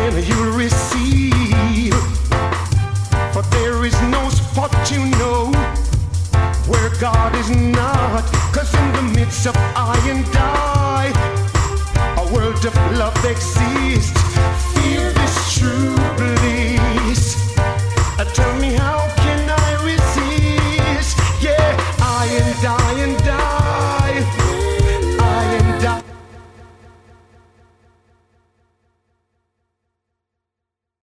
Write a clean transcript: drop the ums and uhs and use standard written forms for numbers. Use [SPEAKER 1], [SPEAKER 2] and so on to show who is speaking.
[SPEAKER 1] then you'll receive. For there is no spot, you know, where God is not. 'Cause in the midst of I and I, a world of love exists.